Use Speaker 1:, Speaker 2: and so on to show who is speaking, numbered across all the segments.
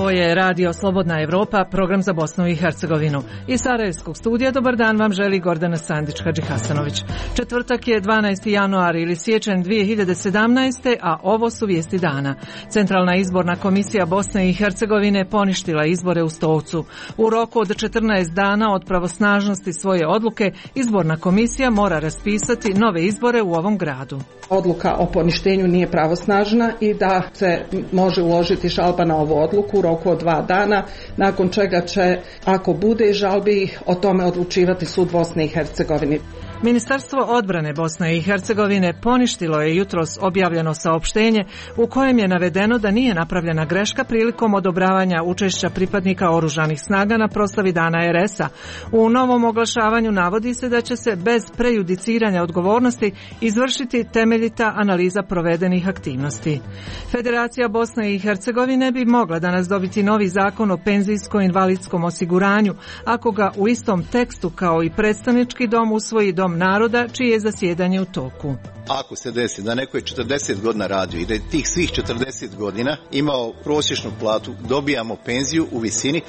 Speaker 1: Ovo je Radio Slobodna Evropa, program za Bosnu i Hercegovinu. Iz Sarajevskog studija dobar dan vam želi Gordana Sandić-Hadžihasanović. Četvrtak je 12. januar ili siječanj 2017. a ovo su vijesti dana. Centralna izborna komisija Bosne i Hercegovine poništila izbore u Stolcu. U roku od 14 dana od pravosnažnosti svoje odluke, izborna komisija mora raspisati nove izbore u ovom gradu.
Speaker 2: Odluka o poništenju nije pravosnažna i da se može uložiti žalba na ovu odluku u roku od 2 dana, nakon čega će, ako bude žalbi, o tome odlučivati sud Bosne i Hercegovine.
Speaker 1: Ministarstvo odbrane Bosne i Hercegovine poništilo je jutros objavljeno saopštenje u kojem je navedeno da nije napravljena greška prilikom odobravanja učešća pripadnika oružanih snaga na proslavi Dana RS-a. U novom oglašavanju navodi se da će se bez prejudiciranja odgovornosti izvršiti temeljita analiza provedenih aktivnosti. Federacija Bosne i Hercegovine bi mogla danas dobiti novi zakon o penzijsko-invalidskom osiguranju ako ga u istom tekstu kao i predstavnički dom usvoji Dom naroda čije je zasjedanje u toku.
Speaker 3: Ako se desi da neko je 40 godina radio i da je tih svih 40 godina imao prosječnu platu, dobijamo penziju u visini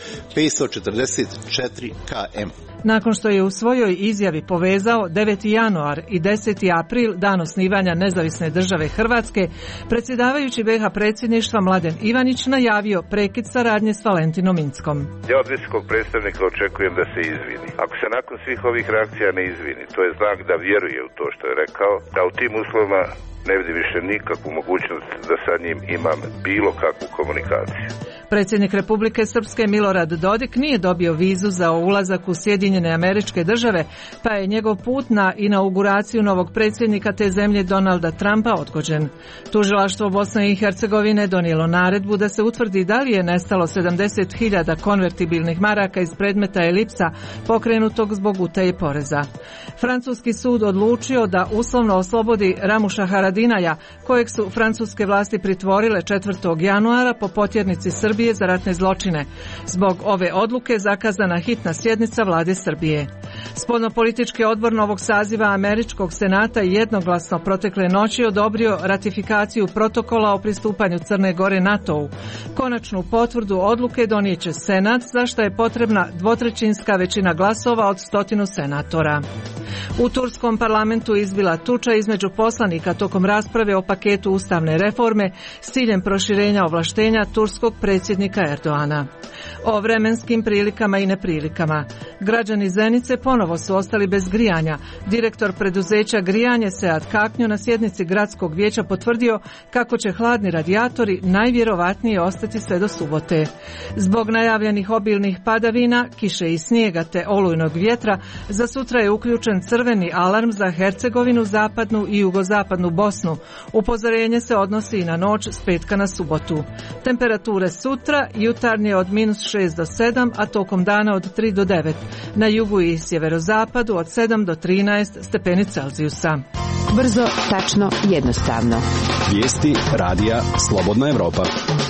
Speaker 3: 544 km.
Speaker 1: Nakon što je u svojoj izjavi povezao 9. januar i 10. april, dan osnivanja nezavisne države Hrvatske, predsjedavajući BiH predsjedništva Mladen Ivanić najavio prekid saradnje s Valentinom Inckom.
Speaker 4: Ja od visokog predstavnika očekujem da se izvini. Ako se nakon svih ovih reakcija ne izvini, to je znak da vjeruje u to što je rekao, da u tim uslovima ne vidi više nikakvu mogućnost da sa njim imam bilo kakvu komunikaciju.
Speaker 1: Predsjednik Republike Srpske Milorad Dodik nije dobio vizu za ulazak u Sjedinjene Američke Države, pa je njegov put na inauguraciju novog predsjednika te zemlje Donalda Trumpa odgođen. Tužilaštvo Bosne i Hercegovine donijelo naredbu da se utvrdi da li je nestalo 70.000 konvertibilnih maraka iz predmeta Elipsa pokrenutog zbog utaje poreza. Francuski sud odlučio da uslovno oslobodi Ramuša Haradinaja, kojeg su francuske vlasti pritvorile 4. januara po potjernici Srbije za ratne zločine. Zbog ove odluke zakazana hitna sjednica vlade Srbije. Spoljnopolitički odbor novog saziva Američkog senata jednoglasno protekle noći odobrio ratifikaciju protokola o pristupanju Crne Gore NATO-u. Konačnu potvrdu odluke donijeće Senat, za što je potrebna dvotrećinska većina glasova od 100 senatora. U turskom parlamentu izbila tuča između poslanika tokom rasprave o paketu ustavne reforme s ciljem proširenja ovlaštenja turskog predsjednika Erdoana. O vremenskim prilikama i neprilikama. Građani Zenice ponovo su ostali bez grijanja. Direktor preduzeća Grijanje Sead Kaknjo na sjednici gradskog vijeća potvrdio kako će hladni radijatori najvjerovatnije ostati sve do subote. Zbog najavljenih obilnih padavina, kiše i snijega te olujnog vjetra, za sutra je uključen crveni alarm za Hercegovinu, zapadnu i jugozapadnu Bosnu. Upozorenje se odnosi i na noć s petka na subotu. Temperature sutra jutarnje od -6 do 7, a tokom dana od 3 do 9. Na jugu i sjeverozapadu od 7 do 13 stepeni Celzijusa.
Speaker 5: Brzo, tačno, jednostavno.
Speaker 6: Vijesti Radija Slobodna Evropa.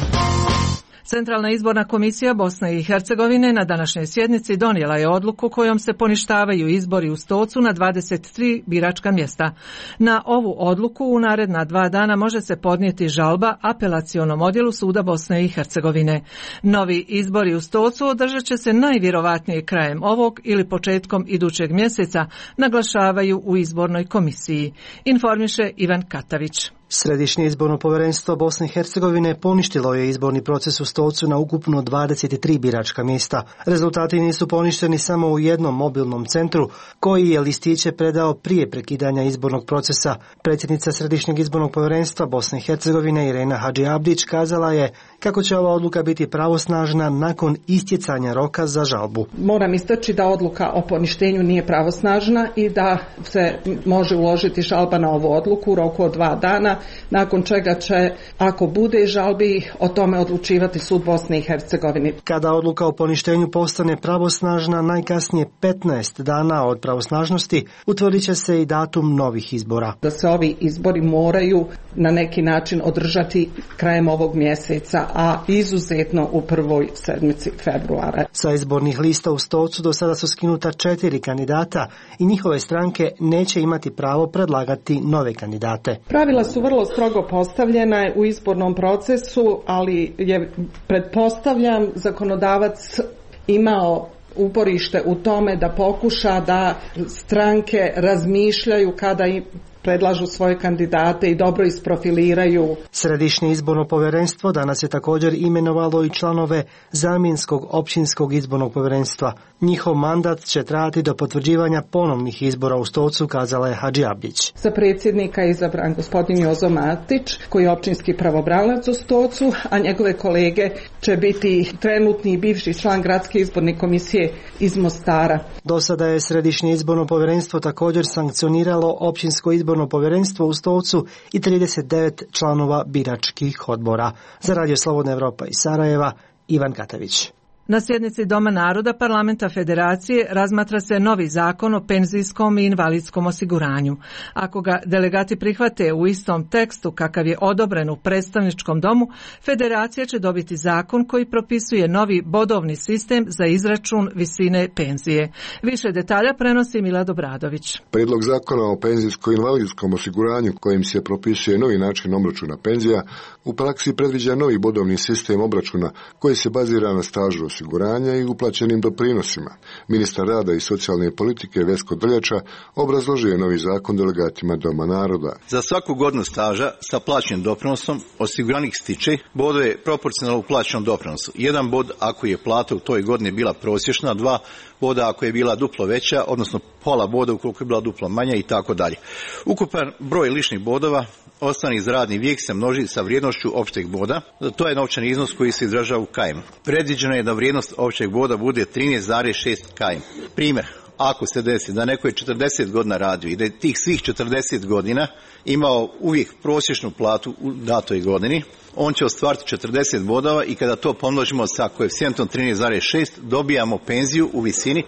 Speaker 1: Centralna izborna komisija Bosne i Hercegovine na današnjoj sjednici donijela je odluku kojom se poništavaju izbori u Stolcu na 23 biračka mjesta. Na ovu odluku u naredna 2 dana može se podnijeti žalba apelacionom odjelu suda Bosne i Hercegovine. Novi izbori u Stolcu održat će se najvjerovatnije krajem ovog ili početkom idućeg mjeseca, naglašavaju u izbornoj komisiji. Informiše Ivan Katavić.
Speaker 7: Središnje izborno povjerenstvo Bosne i Hercegovine poništilo je izborni proces u Stolcu na ukupno 23 biračka mjesta. Rezultati nisu poništeni samo u jednom mobilnom centru koji je listiće predao prije prekidanja izbornog procesa. Predsjednica Središnjeg izbornog povjerenstva Bosne i Hercegovine Irena Hadžiabdić kazala je kako će ova odluka biti pravosnažna nakon istjecanja roka za žalbu.
Speaker 2: Moram istaći da odluka o poništenju nije pravosnažna i da se može uložiti žalba na ovu odluku u roku od 2 dana, nakon čega će, ako bude žalbi, o tome odlučivati sud Bosne i Hercegovine.
Speaker 7: Kada odluka o poništenju postane pravosnažna, najkasnije 15 dana od pravosnažnosti, utvrdit će se i datum novih izbora.
Speaker 2: Da se ovi izbori moraju na neki način održati krajem ovog mjeseca, a izuzetno u prvoj sedmici februara.
Speaker 7: Sa izbornih lista u Stolcu do sada su skinuta 4 kandidata i njihove stranke neće imati pravo predlagati nove kandidate.
Speaker 2: Pravila su vrlo vrlo strogo postavljena u izbornom procesu, ali je, pretpostavljam, zakonodavac imao uporište u tome da pokuša da stranke razmišljaju kada predlažu svoje kandidate i dobro isprofiliraju.
Speaker 7: Središnje izborno povjerenstvo danas je također imenovalo i članove zamjenskog općinskog izbornog povjerenstva. Njihov mandat će trajati do potvrđivanja ponovnih izbora u Stocu, kazala je Hadži Abdić.
Speaker 2: Za predsjednika izabran gospodin Jozo Matić, koji je općinski pravobranilac u Stocu, a njegove kolege će biti trenutni i bivši član gradske izborne komisije iz Mostara.
Speaker 7: Do sada je Središnje izborno povjerenstvo također sankcioniralo općinsko izborno povjerenstvo u Stocu i 39 članova biračkih odbora. Za Radio Slobodna Evropa iz Sarajeva, Ivan Katavić.
Speaker 1: Na sjednici Doma naroda Parlamenta Federacije razmatra se novi zakon o penzijskom i invalidskom osiguranju. Ako ga delegati prihvate u istom tekstu kakav je odobren u predstavničkom domu, Federacija će dobiti zakon koji propisuje novi bodovni sistem za izračun visine penzije. Više detalja prenosi Milad Obradović.
Speaker 8: Prijedlog zakona o penzijsko-invalidskom osiguranju kojim se propisuje novi način obračuna penzija u praksi predviđa novi bodovni sistem obračuna koji se bazira na stažu osiguranja i uplaćenim doprinosima. Ministar rada i socijalne politike Vesko Drljača obrazložio je novi zakon delegatima Doma naroda.
Speaker 3: Za svaku godinu staža sa plaćenim doprinosom osiguranik stiče bodove proporcionalno uplaćenom doprinosu. 1 bod ako je plata u toj godini bila prosječna, 2 boda ako je bila duplo veća, odnosno pola boda ukoliko je bila duplo manja i tako dalje. Ukupan broj ličnih bodova ostvarenih za radni vijek se množi sa vrijednošću općeg boda. To je novčani iznos koji se izražava u km. Predviđeno je da vrijednost općeg boda bude 13,6 km. Primjer, ako se desi da neko je 40 godina radio i da je tih svih 40 godina imao uvijek prosječnu platu u datoj godini, on će ostvariti 40 bodova i kada to pomnožimo sa koeficijentom 13,6 dobijamo penziju u visini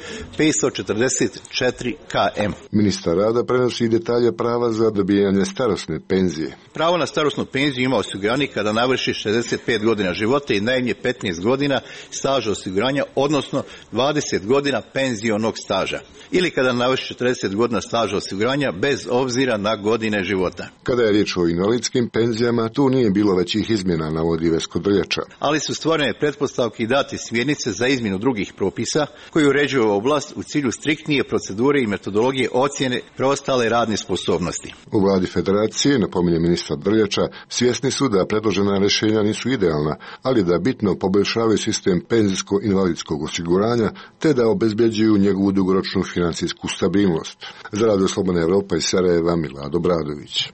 Speaker 3: 544 km.
Speaker 8: Ministar rada prenosi detalje prava za dobijanje starosne penzije.
Speaker 3: Pravo na starosnu penziju ima osiguranik kada navrši 65 godina života i najmanje 15 godina staža osiguranja, odnosno 20 godina penzionog staža. Ili kada navrši 40 godina staža osiguranja bez obzira na godine života.
Speaker 8: Kada je riječ o invalidskim penzijama, tu nije bilo većih izmjena, navodi Vesko Drljača.
Speaker 3: Ali su stvorene pretpostavke i dati smjernice za izmjenu drugih propisa koji uređuju oblast u cilju striktnije procedure i metodologije ocjene preostale radne sposobnosti.
Speaker 8: U vladi Federacije, napominje ministar Drljača, svjesni su da predložena rješenja nisu idealna, ali da bitno poboljšavaju sistem penzijsko-invalidskog osiguranja te da obezbjeđuju njegovu dugoročnu financijsku stabilnost. Za Radio Slobodna Evropa iz Sarajeva, Milad Obradović.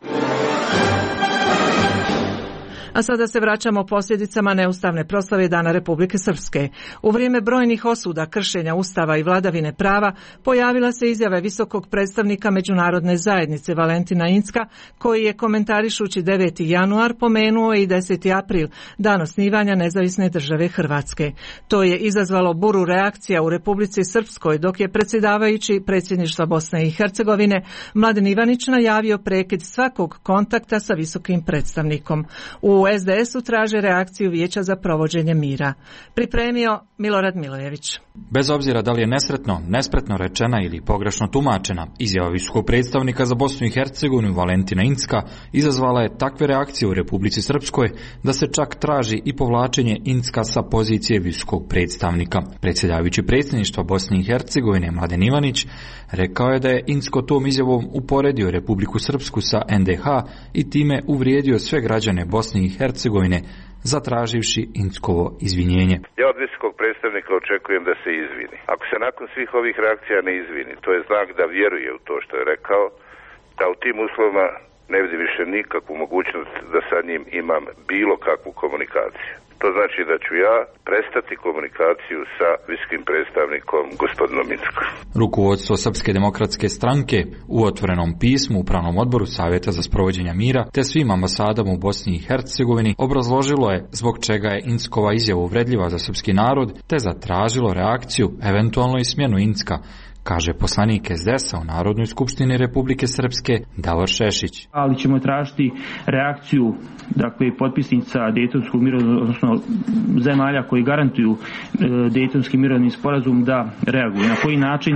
Speaker 1: A sada se vraćamo posljedicama neustavne proslave Dana Republike Srpske. U vrijeme brojnih osuda kršenja Ustava i vladavine prava pojavila se izjava visokog predstavnika međunarodne zajednice Valentina Incka, koji je komentarišući 9. januar pomenuo i 10. april, dan osnivanja nezavisne države Hrvatske. To je izazvalo buru reakcija u Republici Srpskoj, dok je predsjedavajući predsjedništva Bosne i Hercegovine Mladen Ivanić najavio prekid svakog kontakta sa visokim predstavnikom. U SDS-u traže reakciju Vijeća za provođenje mira. Pripremio Milorad Milojević.
Speaker 9: Bez obzira da li je nesretno, nespretno rečena ili pogrešno tumačena, izjava visokog predstavnika za Bosnu i Hercegovinu Valentina Incka izazvala je takve reakcije u Republici Srpskoj da se čak traži i povlačenje Incka sa pozicije visokog predstavnika. Predsjedavajući predsjedništva Bosne i Hercegovine Mladen Ivanić rekao je da je Incko tom izjavom uporedio Republiku Srpsku sa NDH i time uvrijedio sve građane Bosne i Hercegovine, zatraživši Inckovo izvinjenje.
Speaker 4: Ja od visokog predstavnika očekujem da se izvini. Ako se nakon svih ovih reakcija ne izvini, to je znak da vjeruje u to što je rekao, da u tim uslovima ne vidim više nikakvu mogućnost da sa njim imam bilo kakvu komunikaciju. To znači da ću ja prestati komunikaciju sa visokim predstavnikom gospodinom Inckom.
Speaker 9: Rukovodstvo Srpske demokratske stranke u otvorenom pismu Upravnom odboru Savjeta za sprovođenje mira te svim ambasadama u Bosni i Hercegovini obrazložilo je zbog čega je Inckova izjava uvredljiva za srpski narod te zatražilo reakciju, eventualno i smjenu Incka, kaže poslanik SDS-a u Narodnoj skupštini Republike Srpske Davor Šešić.
Speaker 10: Ali ćemo tražiti reakciju, dakle, potpisnica Dejtonskog mirovnog, odnosno zemalja koji garantuju Dejtonski mirovni sporazum da reaguju. Na koji način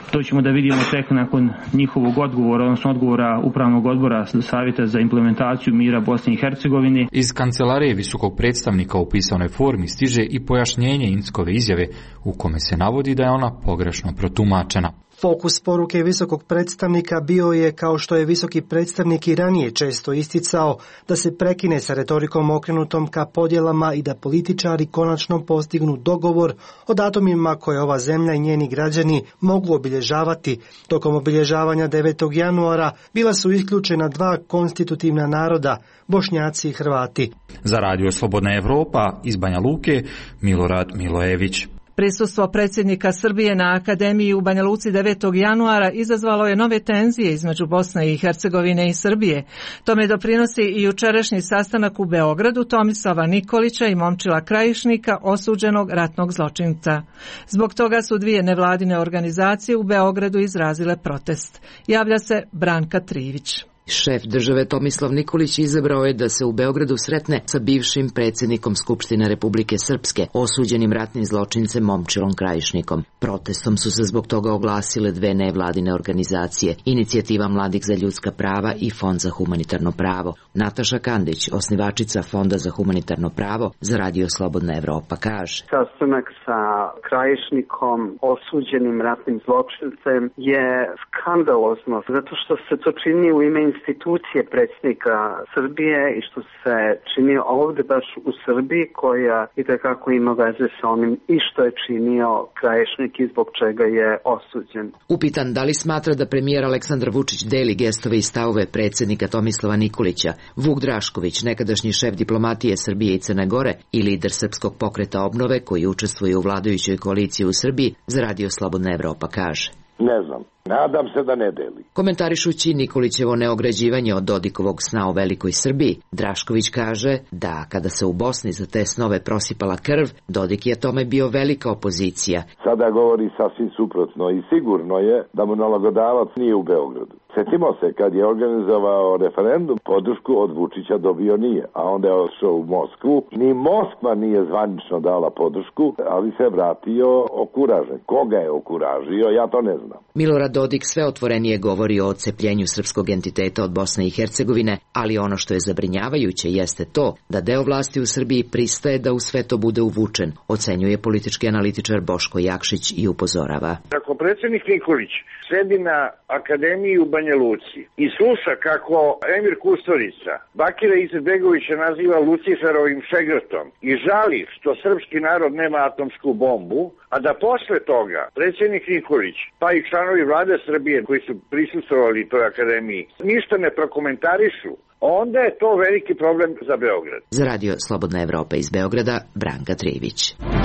Speaker 10: To ćemo da vidimo tek nakon njihovog odgovora, odnosno odgovora Upravnog odbora Savjeta za implementaciju mira Bosne i Hercegovine.
Speaker 9: Iz kancelarije visokog predstavnika u pisanoj formi stiže i pojašnjenje Inckove izjave u kome se navodi da je ona pogrešno protumačena.
Speaker 7: Fokus poruke visokog predstavnika bio je, kao što je visoki predstavnik i ranije često isticao, da se prekine sa retorikom okrenutom ka podjelama i da političari konačno postignu dogovor o datumima koje ova zemlja i njeni građani mogu obilježavati. Tokom obilježavanja 9. januara bila su isključena dva konstitutivna naroda, Bošnjaci i Hrvati.
Speaker 9: Za Radio Slobodna Evropa iz Banja Luke, Milorad Milojević.
Speaker 1: Prisustvo predsjednika Srbije na Akademiji u Banja Luci 9. januara izazvalo je nove tenzije između Bosne i Hercegovine i Srbije. Tome doprinosi i jučerašnji sastanak u Beogradu Tomislava Nikolića i Momčila Krajišnika, osuđenog ratnog zločinca. Zbog toga su dvije nevladine organizacije u Beogradu izrazile protest. Javlja se Branka Trivić.
Speaker 11: Šef države Tomislav Nikolić izabrao je da se u Beogradu sretne sa bivšim predsjednikom Skupštine Republike Srpske, osuđenim ratnim zločincem Momčilom Krajišnikom. Protestom su se zbog toga oglasile dve nevladine organizacije, Inicijativa mladih za ljudska prava i Fond za humanitarno pravo. Nataša Kandić, osnivačica Fonda za humanitarno pravo, za Radio Slobodna Evropa kaže:
Speaker 12: Sastanak sa Krajišnikom, osuđenim ratnim zločincem, je skandalozno, zato što se to čini u ime institucije predsjednika Srbije i što se čini ovdje baš u Srbiji, koja itekako ima veze sa onim i što je činio Krajišnik i zbog čega je osuđen.
Speaker 11: Upitan da li smatra da premijer Aleksandar Vučić deli gestove i stavove predsjednika Tomislava Nikolića, Vuk Drašković, nekadašnji šef diplomatije Srbije i Crne Gore i lider Srpskog pokreta obnove koji učestvuje u vladajućoj koaliciji u Srbiji, za Radio Slobodna Evropa kaže:
Speaker 13: Ne znam. Nadam se da ne deli.
Speaker 11: Komentarišući Nikolićevo neograđivanje od Dodikovog sna o velikoj Srbiji, Drašković kaže da kada se u Bosni za te snove prosipala krv, Dodik je tome bio velika opozicija.
Speaker 13: Sada govori sasvim suprotno i sigurno je da mu nalogodavac nije u Beogradu. Sjetimo se kad je organizovao referendum, podršku od Vučića dobio nije, a onda je ošao u Moskvu. Ni Moskva nije zvanično dala podršku, ali se vratio okuražen. Koga je okuražio, ja to ne znam.
Speaker 11: Milorad Dodik sve otvorenije govori o odcepljenju srpskog entiteta od Bosne i Hercegovine, ali ono što je zabrinjavajuće jeste to da deo vlasti u Srbiji pristaje da u sve to bude uvučen, ocenjuje politički analitičar Boško Jakšić i upozorava.
Speaker 14: Ako predsjednik Nikolić sedi na Akademiji u Banja Luci i sluša kako Emir Kusturica Bakira Izetbegovića naziva Luciferovim šegrtom i žali što srpski narod nema atomsku bombu, a da posle toga predsjednik Nikolić, pa i članovi vlade Srbije koji su prisustvovali toj akademiji, ništa ne prokomentarišu, onda je to veliki problem za Beograd.
Speaker 11: Za Radio Slobodna Evropa iz Beograda, Branka Trivić.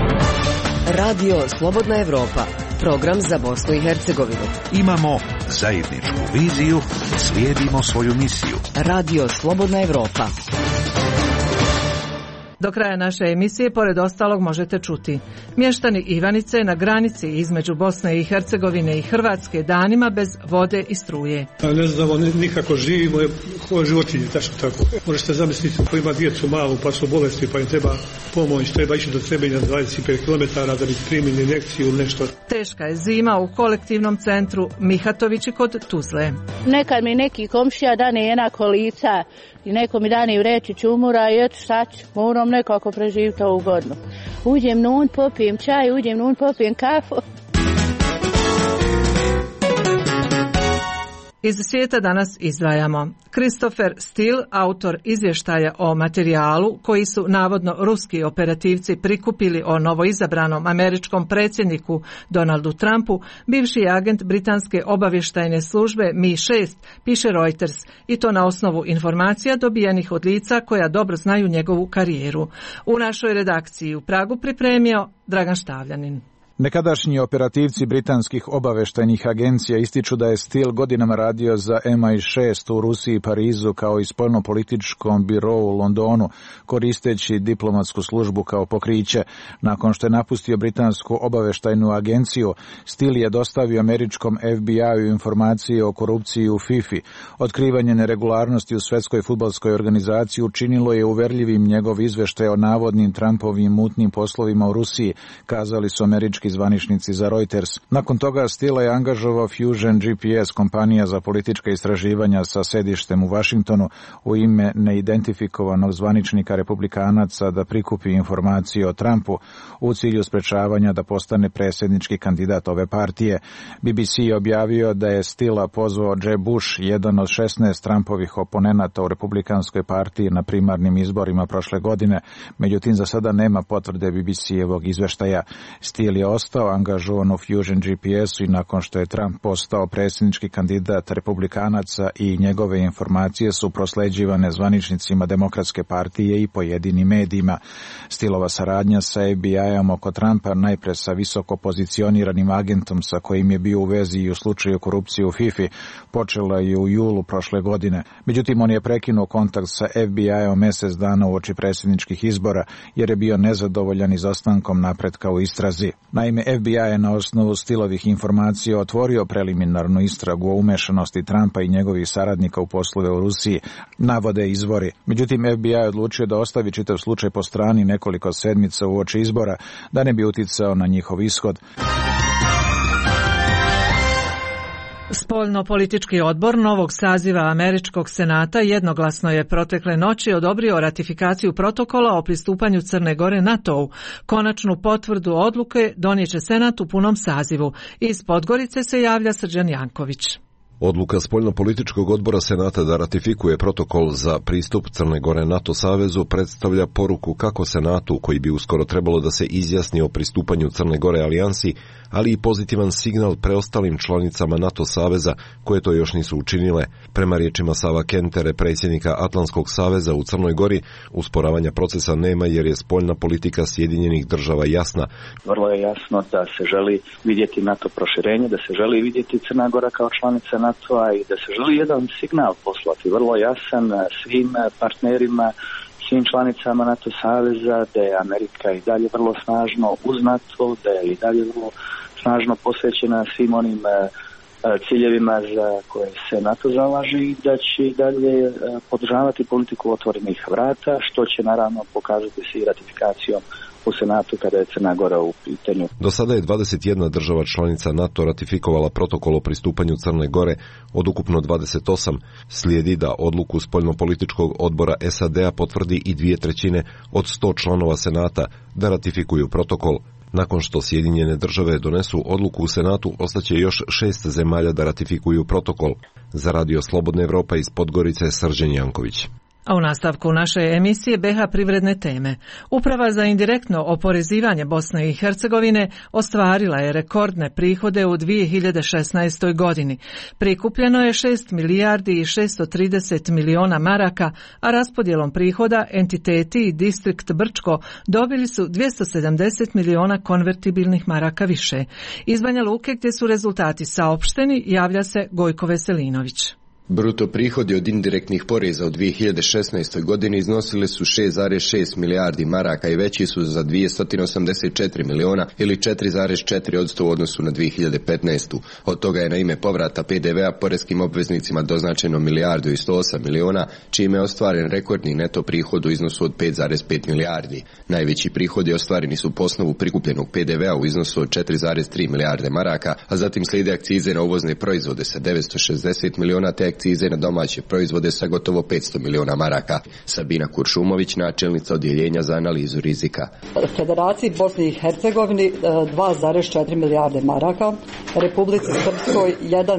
Speaker 15: Radio Slobodna Evropa, program za Bosnu i Hercegovinu.
Speaker 16: Imamo zajedničku viziju, slijedimo svoju misiju.
Speaker 15: Radio Slobodna Evropa.
Speaker 1: Do kraja naše emisije, pored ostalog, možete čuti: mještani Ivanice na granici između Bosne i Hercegovine i Hrvatske danima bez vode i struje.
Speaker 17: Ne znamo nikako živimo, ko životinje, tako. Možete zamisliti ko ima djecu malu pa su bolesti pa im treba pomoć, treba ići do Trebinja 25 km da bi primili injekciju ili nešto.
Speaker 1: Teška je zima u kolektivnom centru Mihatovići kod Tuzle.
Speaker 18: Nekad mi neki komšija dane jedna kolica i neko mi dane vreći čumura i eto šta ću, moram nekako preživiti ovu godinu. Uđem nun, popijem čaj, uđem nun, popijem kafu.
Speaker 1: Iz svijeta danas izdvajamo: Christopher Steele, autor izvještaja o materijalu koji su navodno ruski operativci prikupili o novoizabranom američkom predsjedniku Donaldu Trumpu, bivši agent britanske obavještajne službe MI6, piše Reuters, i to na osnovu informacija dobijenih od lica koja dobro znaju njegovu karijeru. U našoj redakciji u Pragu pripremio Dragan Štavljanin.
Speaker 19: Nekadašnji operativci britanskih obavještajnih agencija ističu da je Steele godinama radio za MI6 u Rusiji i Parizu kao i spoljnopolitičkom birou u Londonu, koristeći diplomatsku službu kao pokriće. Nakon što je napustio britansku obavještajnu agenciju, Steele je dostavio američkom FBI-u informacije o korupciji u FIFA. Otkrivanje neregularnosti u svjetskoj fudbalskoj organizaciji učinilo je uverljivim njegov izvještaj o navodnim Trumpovim mutnim poslovima u Rusiji, kazali su američki američki zvaničnici za Reuters. Nakon toga Steele je angažovao Fusion GPS, kompanija za politička istraživanja sa sedištem u Washingtonu, u ime neidentifikovanog zvaničnika republikanaca da prikupi informacije o Trumpu u cilju sprečavanja da postane predsjednički kandidat ove partije. BBC je objavio da je Steele pozvao Jeb Bush, jedan od 16 Trumpovih oponenata u republikanskoj partiji, na primarnim izborima prošle godine. Međutim, za sada nema potvrde BBC-evog izveštaja. Steele je ostao angažovan u Fusion GPS-u i nakon što je Trump postao predsjednički kandidat republikanaca i njegove informacije su prosleđivane zvaničnicima Demokratske partije i pojedinim medijima. Steelova saradnja sa FBI-om oko Trumpa, najpre sa visoko pozicioniranim agentom sa kojim je bio u vezi i u slučaju korupcije u FIFA, počela je u julu prošle godine. Međutim, on je prekinuo kontakt sa FBI-om mjesec dana uoči predsjedničkih izbora jer je bio nezadovoljan izostankom napretka u istrazi. Naime, FBI je na osnovu Steelovih informacija otvorio preliminarnu istragu o umešanosti Trumpa i njegovih saradnika u poslove u Rusiji, navode izvori. Međutim, FBI je odlučio da ostavi čitav slučaj po strani nekoliko sedmica uoči izbora, da ne bi uticao na njihov ishod.
Speaker 1: Spoljno-politički odbor novog saziva Američkog senata jednoglasno je protekle noći odobrio ratifikaciju protokola o pristupanju Crne Gore NATO-u. Konačnu potvrdu odluke donijet će Senat u punom sazivu. Iz Podgorice se javlja Srđan Janković.
Speaker 20: Odluka Spoljno-političkog odbora Senata da ratifikuje protokol za pristup Crne Gore NATO savezu predstavlja poruku kako Senatu, koji bi uskoro trebalo da se izjasni o pristupanju Crne Gore alijansi, ali i pozitivan signal preostalim članicama NATO saveza koje to još nisu učinile. Prema riječima Sava Kentere, predsjednika Atlantskog saveza u Crnoj Gori, usporavanja procesa nema jer je spoljna politika Sjedinjenih država jasna.
Speaker 21: Vrlo je jasno da se želi vidjeti NATO proširenje, da se želi vidjeti Crna Gora kao članica NATO-a i da se želi jedan signal poslati vrlo jasan svim partnerima, svim članicama NATO saveza, da je Amerika i dalje vrlo snažno uz NATO, da je i dalje vrlo snažno posvećena svim onim ciljevima za koje se NATO zalaže i da će i dalje podržavati politiku otvorenih vrata, što će naravno pokazati se i ratifikacijom u Senatu kada je Crna Gora u pitanju.
Speaker 20: Do sada je 21 država članica NATO ratifikovala protokol o pristupanju Crne Gore od ukupno 28. Slijedi da odluku spoljnopolitičkog odbora SAD-a potvrdi i 2/3 od 100 članova Senata da ratifikuju protokol. Nakon što Sjedinjene države donesu odluku u Senatu, ostaće još 6 zemalja da ratifikuju protokol. Za Radio Slobodna Evropa iz Podgorice, Srđan Janković.
Speaker 1: A u nastavku naše emisije BH privredne teme. Uprava za indirektno oporezivanje Bosne i Hercegovine ostvarila je rekordne prihode u 2016. godini. Prikupljeno je 6 milijardi i 630 miliona maraka, a raspodjelom prihoda entiteti i distrikt Brčko dobili su 270 miliona konvertibilnih maraka više. Iz Banja Luke, gdje su rezultati saopšteni, javlja se Gojko Veselinović.
Speaker 22: Bruto prihodi od indirektnih poreza u 2016. godini iznosili su 6,6 milijardi maraka i veći su za 284 miliona ili 4,4% u odnosu na 2015. Od toga je na ime povrata PDV-a poreskim obveznicima doznačeno milijardu i 108 miliona, čime je ostvaren rekordni neto prihod u iznosu od 5,5 milijardi. Najveći prihodi ostvareni su po osnovu prikupljenog PDV-a u iznosu od 4,3 milijarde maraka, a zatim slijede akcize na uvozne proizvode sa 960 miliona te akcize na domaće proizvode sa gotovo 500 miliona maraka. Sabina Kuršumović, načelnica odjeljenja za analizu rizika.
Speaker 23: Federaciji Bosni i Hercegovini 2,4 milijarde maraka, Republici Srpskoj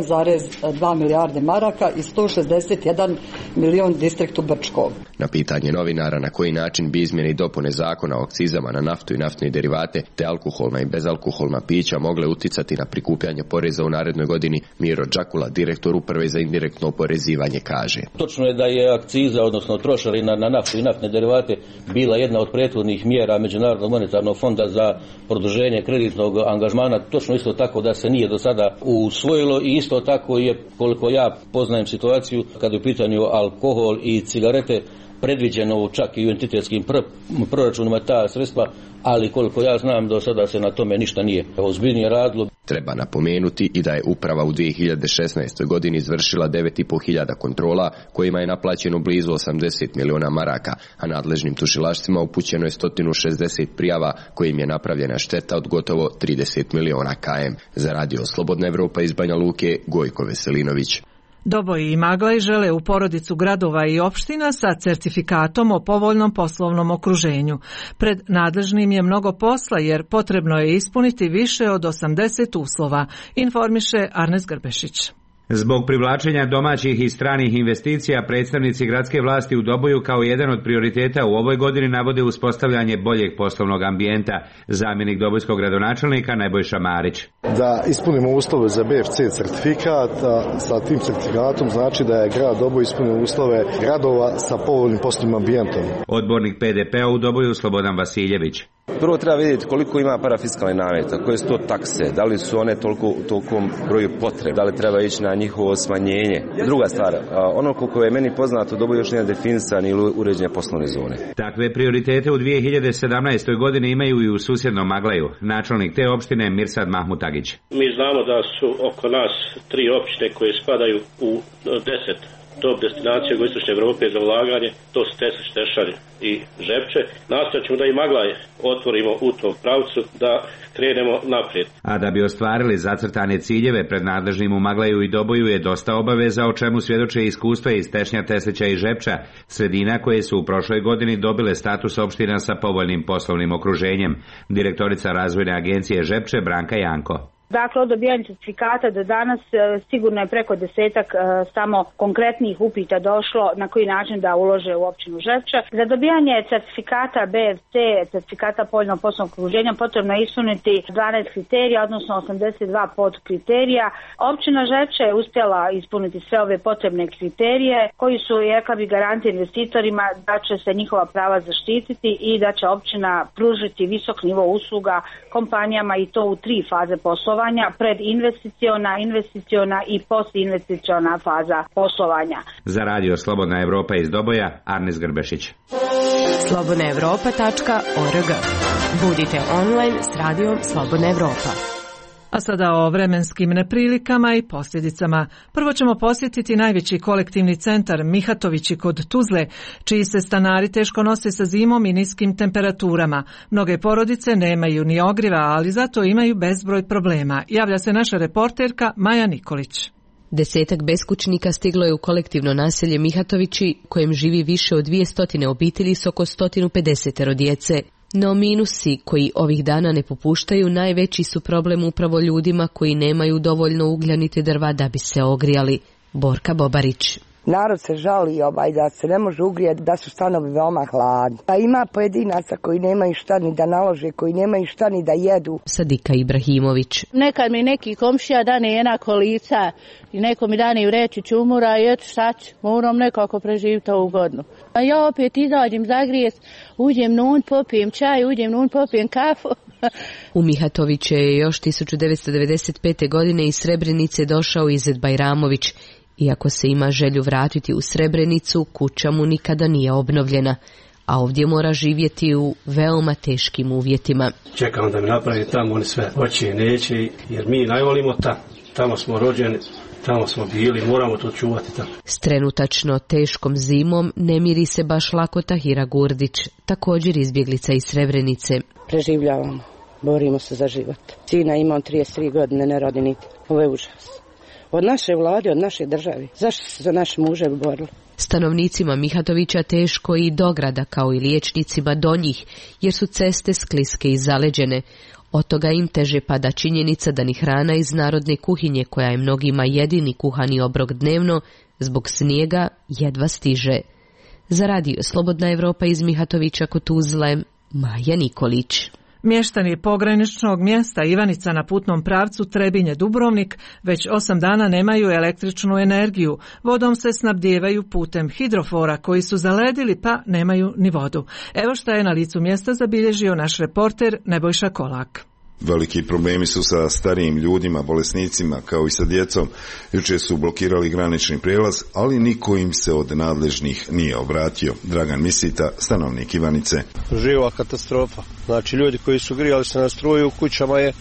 Speaker 23: 1,2 milijarde maraka i 161 milion distriktu Brčkog.
Speaker 22: Na pitanje novinara na koji način bi izmjene i dopune zakona o akcizama na naftu i naftne derivate te alkoholna i bezalkoholna pića mogle uticati na prikupljanje poreza u narednoj godini, Miro Đakula, direktor uprave za indirektno oporezivanje, kaže.
Speaker 24: Točno je da je akciza, odnosno trošarina na naftu i naftne derivate bila jedna od prethodnih mjera Međunarodnog monetarnog fonda za produženje kreditnog angažmana. Točno isto tako da se nije do sada usvojilo i isto tako je, koliko ja poznajem situaciju, kada je u pitanju alkohol i cigarete, predviđeno čak i u entitetskim proračunima ta sredstva ali koliko ja znam do sada se na tome ništa nije ozbiljnije radilo.
Speaker 22: Treba napomenuti i da je uprava u 2016. godini izvršila 9.500 kontrola kojima je naplaćeno blizu 80 miliona maraka, a nadležnim tužilaštvima upućeno je 160 prijava kojim je napravljena šteta od gotovo 30 miliona km. Za Radio Slobodna Evropa iz Banja Luke, Gojko Veselinović.
Speaker 1: Doboji i Maglaj žele u porodicu gradova i opština sa certifikatom o povoljnom poslovnom okruženju. Pred nadležnim je mnogo posla jer potrebno je ispuniti više od 80 uslova, informiše Arnes Grbešić.
Speaker 2: Zbog privlačenja domaćih i stranih investicija, predstavnici gradske vlasti u Doboju kao jedan od prioriteta u ovoj godini navode uspostavljanje boljeg poslovnog ambijenta. Zamjenik dobojskog gradonačelnika Nebojša Marić.
Speaker 3: Da ispunimo uslove za BFC certifikat, sa tim certifikatom znači da je grad Doboj ispunio uslove gradova sa povoljnim poslovnim ambijentom.
Speaker 2: Odbornik PDP-a u Doboju Slobodan Vasiljević.
Speaker 5: Prvo treba vidjeti koliko ima parafiskalnih nameta, koje su to takse, da li su one toliko broju potrebe, da li treba ići na njihovo smanjenje. Druga stvar, ono koliko je meni poznato, Doboj još nije definisan ili uređenje poslovne zone.
Speaker 2: Takve prioritete u 2017. godini imaju i u susjednom Maglaju. Načelnik te opštine Mirsad Mahmutagić.
Speaker 6: Mi znamo da su oko nas 3 opštine koje spadaju u 10 top destinacije u istočne Evrope za ulaganje, to su Teslić, Tešalj i Žepče. Nastojat ćemo da i Maglaj otvorimo u tom pravcu, da krenemo naprijed.
Speaker 2: A da bi ostvarili zacrtane ciljeve pred nadležnim u Maglaju i Doboju je dosta obaveza, o čemu svjedoče iskustva iz Tešnja, Teslića i Žepča, sredina koje su u prošloj godini dobile status opština sa povoljnim poslovnim okruženjem. Direktorica razvojne agencije Žepče Branka Janko.
Speaker 25: Dakle, od dobijanja certifikata do danas sigurno je preko 10 samo konkretnih upita došlo na koji način da ulože u općinu Žepče. Za dobijanje certifikata BFC, certifikata povoljnog poslovnog okruženja, potrebno je ispuniti 12 kriterija, odnosno 82 podkriterija. Općina Žepče je uspjela ispuniti sve ove potrebne kriterije koji su, rekla bi, garancije investitorima da će se njihova prava zaštititi i da će općina pružiti visok nivo usluga kompanijama i to u 3 faze poslovanja. Predinvesticiona, investiciona i postinvesticiona faza poslovanja.
Speaker 2: Za Radio Slobodna Evropa iz Doboja, Arnes Grbešić.
Speaker 15: slobodnaevropa.org. Budite online s Radijom Slobodna Evropa.
Speaker 1: A sada o vremenskim neprilikama i posljedicama. Prvo ćemo posjetiti najveći kolektivni centar Mihatovići kod Tuzle, čiji se stanari teško nose sa zimom i niskim temperaturama. Mnoge porodice nemaju ni ogrijeva, ali zato imaju bezbroj problema. Javlja se naša reporterka Maja Nikolić.
Speaker 26: 10 beskućnika stiglo je u kolektivno naselje Mihatovići, kojem živi više od 200 obitelji s oko 150 djece. No minusi koji ovih dana ne popuštaju najveći su problem upravo ljudima koji nemaju dovoljno uglja niti drva da bi se ogrijali. Borka Bobarić.
Speaker 27: Narod se žali da se ne može ugrijati, da su stanovi veoma hladni. A ima pojedinaca koji nemaju šta ni da nalože, koji nemaju šta ni da jedu.
Speaker 26: Sadika Ibrahimović.
Speaker 18: Nekad mi neki komšija dane jedna kolica i neko mi dane u reči čumura i eto šta ću, moram nekako preživiti ovu godinu. A ja opet izađem zagrijet, uđem nun, popijem čaj, uđem nun, popijem kafu.
Speaker 26: U Mihatoviće je još 1995. godine iz Srebrenice došao Izet Bajramović. Iako se ima želju vratiti u Srebrenicu, kuća mu nikada nije obnovljena, a ovdje mora živjeti u veoma teškim uvjetima.
Speaker 28: Čekam da mi napravi tamo, oni sve hoće i neće, jer mi najvolimo tamo smo rođeni, tamo smo bili, moramo to čuvati tamo.
Speaker 26: S trenutačno teškom zimom ne miri se baš lako Tahira Gurdić, također izbjeglica iz Srebrenice.
Speaker 27: Preživljavamo, borimo se za život. Sina ima 33 godine, ne radi niti. Ovo je užas. Od naše vlade, od naše države. Zašto se za naše muževe borili?
Speaker 26: Stanovnicima Mihatovića teško i do grada, kao i liječnicima do njih, jer su ceste skliske i zaleđene. Od toga im teže pada činjenica da ni hrana iz narodne kuhinje, koja je mnogima jedini kuhani obrok dnevno, zbog snijega jedva stiže. Za Radio Slobodna Evropa iz Mihatovića kod Tuzle, Maja Nikolić.
Speaker 1: Mještani pograničnog mjesta Ivanica na putnom pravcu Trebinje-Dubrovnik već 8 dana nemaju električnu energiju. Vodom se snabdijevaju putem hidrofora koji su zaledili pa nemaju ni vodu. Evo šta je na licu mjesta zabilježio naš reporter Nebojša Kolak.
Speaker 4: Veliki problemi su sa starijim ljudima, bolesnicima, kao i sa djecom. Jučer su blokirali granični prijelaz, ali niko im se od nadležnih nije obratio. Dragan Misita, stanovnik Ivanice.
Speaker 7: Živa katastrofa. Znači ljudi koji su grijali se na struju, u kućama je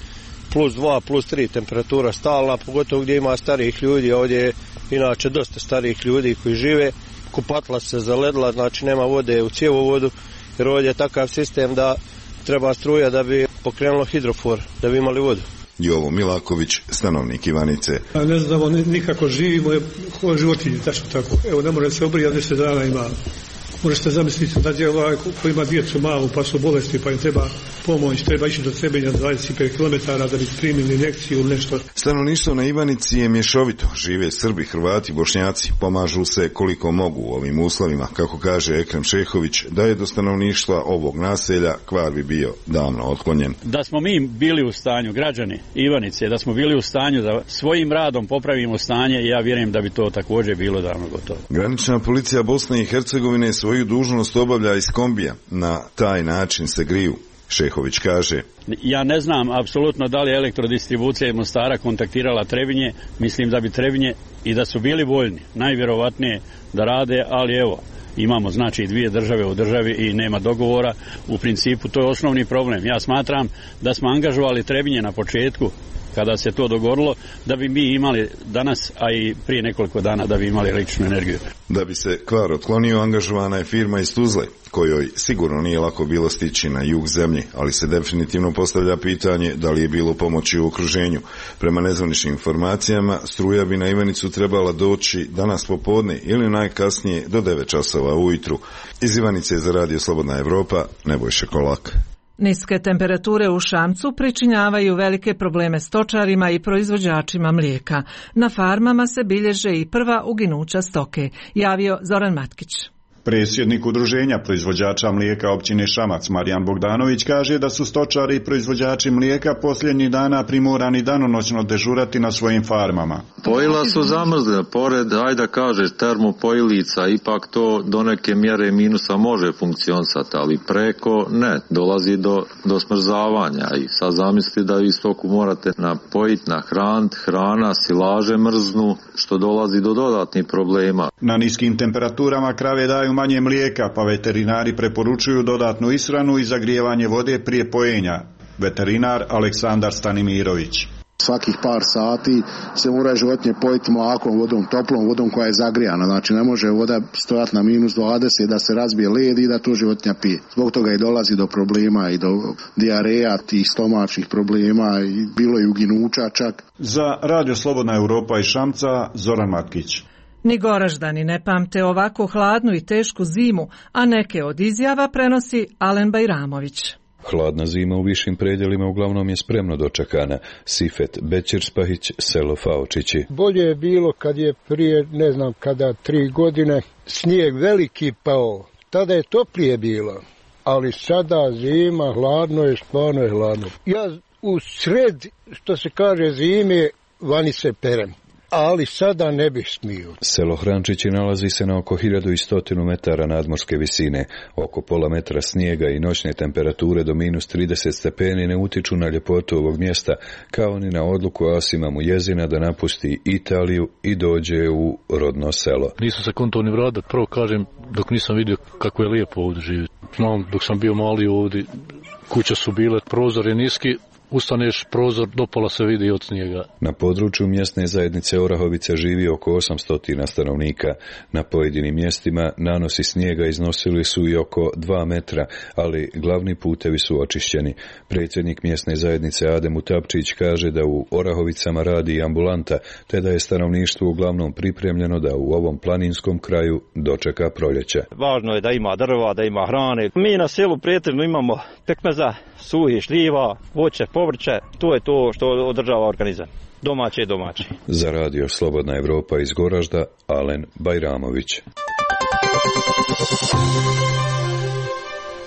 Speaker 7: +2, +3 temperatura stalna, pogotovo gdje ima starijih ljudi. Ovdje je inače dosta starijih ljudi koji žive. Kupatla se zaledila, znači nema vode u cjevovodu, jer ovdje je takav sistem da treba struja da bi pokrenulo hidrofor, da bi imali vodu.
Speaker 4: Jovo Milaković, stanovnik Ivanice.
Speaker 17: Ne znamo nikako živimo, ko životinje, tačno tako. Evo, ne može se obrijati 10 dana ima. Možete zamisliti da djela koji ima djecu malu pa su bolesti pa im treba pomoć, treba ići do Trebenja 25 km da bi primili injekciju ili nešto.
Speaker 4: Stanovništvo na Ivanici je mješovito. Žive Srbi, Hrvati, Bošnjaci. Pomažu se koliko mogu u ovim uslovima. Kako kaže Ekrem Šehović, da je do stanovništva ovog naselja kvar bi bio davno otklonjen.
Speaker 8: Da smo mi bili u stanju, građani Ivanice, da smo bili u stanju da svojim radom popravimo stanje, ja vjerujem da bi to također bilo davno gotovo.
Speaker 4: Granična policija Bosne i Hercegovine svoju dužnost obavlja iz kombija. Na taj način se griju. Šehović kaže:
Speaker 8: ja ne znam apsolutno da li je elektrodistribucija iz Mostara kontaktirala Trebinje, mislim da bi Trebinje i da su bili voljni, najvjerovatnije da rade, ali evo, imamo znači dvije države u državi i nema dogovora, u principu to je osnovni problem. Ja smatram da smo angažovali Trebinje na početku, kada se to dogodilo, da bi mi imali danas, a i prije nekoliko dana da bi imali električnu energiju.
Speaker 4: Da bi se kvar otklonio, angažovana je firma iz Tuzle, kojoj sigurno nije lako bilo stići na jug zemlje, ali se definitivno postavlja pitanje da li je bilo pomoći u okruženju. Prema nezvaničnim informacijama, struja bi na Ivanicu trebala doći danas popodne ili najkasnije do 9 časova ujutru. Iz Ivanice za Radio Slobodna Evropa, Nebojša Kolak.
Speaker 1: Niske temperature u Šamcu pričinjavaju velike probleme stočarima i proizvođačima mlijeka. Na farmama se bilježe i prva uginuća stoke, javio Zoran Matkić.
Speaker 9: Predsjednik udruženja proizvođača mlijeka općine Šamac Marijan Bogdanović kaže da su stočari i proizvođači mlijeka posljednjih dana primorani danonoćno dežurati na svojim farmama.
Speaker 10: Pojila su zamrzle, pored, ajde kažeš, termopojilica, ipak to do neke mjere minusa može funkcionisati, ali preko ne, dolazi do smrzavanja i sad zamisli da vi stoku morate napojiti, nahraniti, hrana, silaže mrznu, što dolazi do dodatnih problema.
Speaker 9: Na niskim temperaturama krave daju manje mlijeka, pa veterinari preporučuju dodatnu ishranu i zagrijevanje vode prije pojenja. Veterinar Aleksandar Stanimirović.
Speaker 12: Svakih par sati se mora životinje pojiti mlakom vodom, toplom vodom koja je zagrijana. Znači ne može voda stojati na -20 da se razbije led i da to životinja pije. Zbog toga i dolazi do problema i do dijareja, tih stomačnih problema i bilo je uginuća čak.
Speaker 9: Za Radio Slobodna Europa iz Šamca, Zoran Matkić.
Speaker 1: Ni Goraždani ne pamte ovako hladnu i tešku zimu, a neke od izjava prenosi Alen Bajramović.
Speaker 13: Hladna zima u višim predjelima uglavnom je spremno dočekana. Sifet Bećirspahić, selo Faočići.
Speaker 14: Bolje je bilo kad je prije, ne znam kada, 3 godine, snijeg veliki pao. Tada je toplije bilo, ali sada zima, hladno je, stvarno je hladno. Ja u sred, što se kaže, zime, vani se perem. Ali sada ne bih smio.
Speaker 13: Selo Hrančići nalazi se na oko 1100 metara nadmorske visine. Oko pola metra snijega i noćne temperature do -30 stepeni ne utiču na ljepotu ovog mjesta, kao ni na odluku Asima Mujezina da napusti Italiju i dođe u rodno selo.
Speaker 29: Nisam se konto ni vratit, prvo kažem, dok nisam vidio kako je lijepo ovdje živjeti. Znam, dok sam bio mali ovdje, kuće su bile, prozor je niski, ustaneš prozor, dopola se vidi od snijega.
Speaker 13: Na području mjesne zajednice Orahovica živi oko 800 stanovnika. Na pojedinim mjestima nanosi snijega iznosili su i oko 2 metra, ali glavni putevi su očišćeni. Predsjednik mjesne zajednice Adem Utapčić kaže da u Orahovicama radi i ambulanta, te da je stanovništvo uglavnom pripremljeno da u ovom planinskom kraju dočeka proljeće.
Speaker 30: Važno je da ima drva, da ima hrane. Mi na selu pretežno imamo pekmeza, suhi šljiva, voće, povrće, to je to što održava organizam. Domaće.
Speaker 13: Za Radio Slobodna Evropa iz Goražda, Alen Bajramović.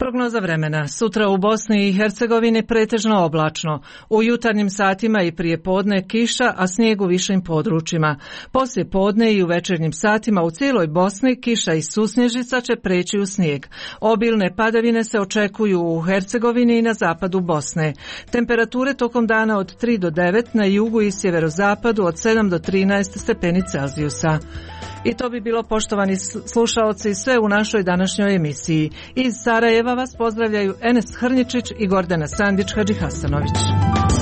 Speaker 1: Prognoza vremena. Sutra u Bosni i Hercegovini pretežno oblačno. U jutarnjim satima i prije podne kiša, a snijeg u višim područjima. Poslije podne i u večernjim satima u cijeloj Bosni kiša i susnježica će preći u snijeg. Obilne padavine se očekuju u Hercegovini i na zapadu Bosne. Temperature tokom dana od 3 do 9, na jugu i sjeverozapadu od 7 do 13 stepeni Celzijusa. I to bi bilo, poštovani slušaoci, sve u našoj današnjoj emisiji. Iz Sarajeva vas pozdravljaju Enes Hrničić i Gordana Sandić Hadžihasanović.